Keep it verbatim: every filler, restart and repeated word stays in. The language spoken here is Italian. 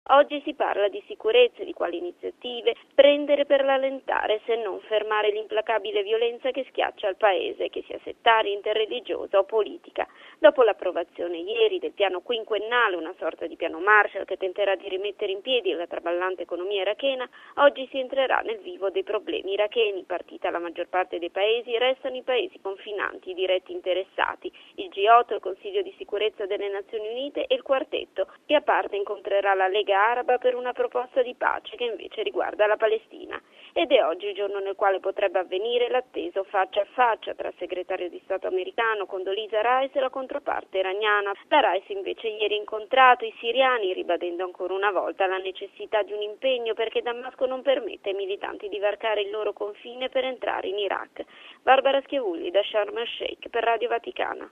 Oggi si parla di sicurezza e di quali iniziative prendere per rallentare, se non fermare l'implacabile violenza che schiaccia il paese, che sia settaria, interreligiosa o politica. Dopo l'approvazione ieri del piano quinquennale, una sorta di piano Marshall che tenterà di rimettere in piedi la traballante economia irachena, oggi si entrerà nel vivo dei problemi iracheni. Partita la maggior parte dei paesi, restano i paesi confinanti, i diretti interessati, il G otto, il Consiglio di sicurezza delle Nazioni Unite e il quartetto, che a parte incontrerà la Lega Araba per una proposta di pace che invece riguarda la Palestina. Ed è oggi il giorno nel quale potrebbe avvenire l'atteso faccia a faccia tra il segretario di Stato americano Condoleezza Rice e la controparte iraniana. La Rice invece ieri ha incontrato i siriani, ribadendo ancora una volta la necessità di un impegno perché Damasco non permette ai militanti di varcare il loro confine per entrare in Iraq. Barbara Schiavulli da Sharm el Sheikh per Radio Vaticana.